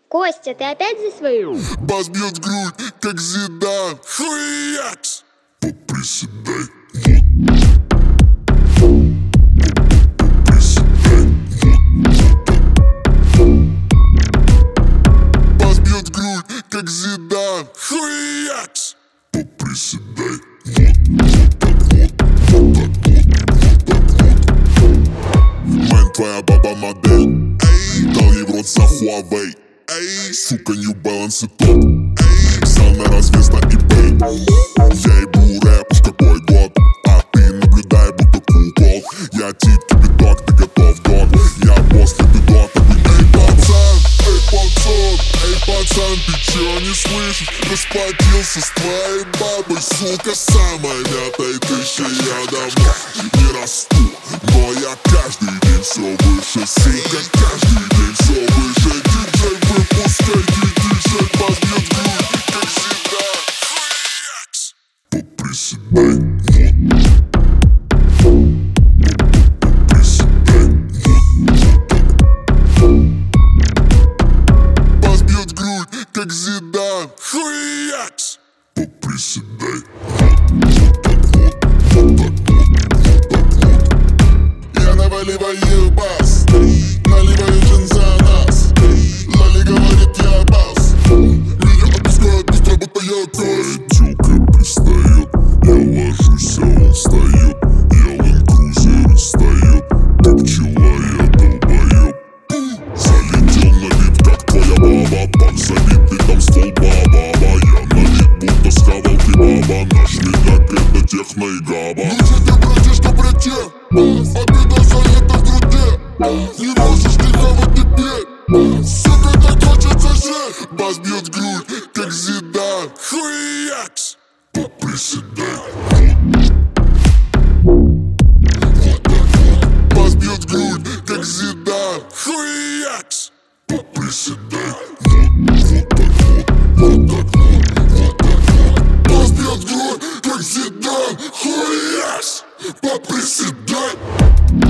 Костя, ты опять за свою? Бас бьет грудь, как Зидан. Хуякс! Поприседай, бас бьет грудь, как Зидан. Хуякс! Поприседай, Мэн, твоя баба модель. Эй, дал ей в рот за Huawei. Эй, сука, New Balance и топ. Эй, сел на развес на eBay. Я ебу рэп, уж какой год. А ты наблюдай, будто кукол. Я тип кипяток, ты готов, док. Я босс, ты дот, а ты эй, пацан, эй, пацан, ты чё не слышишь? Расплатился с твоей бабой, сука, самая мятая тысяча. Я давно не расту, но я каждый день все выше, сука, каждый день все выше. Диджей, выпускай, диджей, бас бьет грудь, как Зидан. Хуякс! Поприседай, бас бьет грудь, как Зидан. Хуякс! Поприседай. Я наваливаю бас, наливаю джин за нас. Лали говорит, я бас. Меня отпускают быстро, будто я кость. Тёлка пристает, я ложусь, а он встает. Я ленд-крузер встает, ты пчела, я долбоёб. Залетел на вид, как твоя баба. Пак забитый, там ствол баба. Я на вид, будто схавал кебаба. Наш медляк, это техно и габа. Ну что ты, братишка, братья? Обида заета в груди. Не можешь ты хавать теперь. Сука, так хочется жить. Бас бьет грудь, как Зидан. Хуякс! Поприседай. Бас бьет грудь, как Зидан. Хуякс! Поприседай. Бас бьет грудь, как Зидан. Хуякс! Поприседай.